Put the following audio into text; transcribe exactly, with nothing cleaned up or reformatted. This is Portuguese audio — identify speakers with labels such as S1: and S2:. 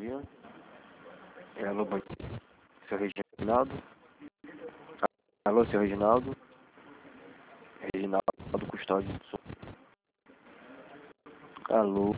S1: dia. É, alô, bom dia. Seu Reginaldo? Alô, seu Reginaldo? Reginaldo Custódio. Alô?